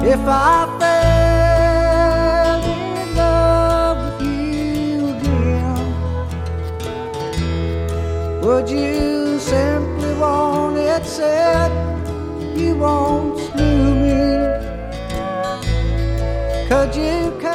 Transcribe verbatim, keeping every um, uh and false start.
If I fell in love with you again, would you simply want it said you won't screw me? Could you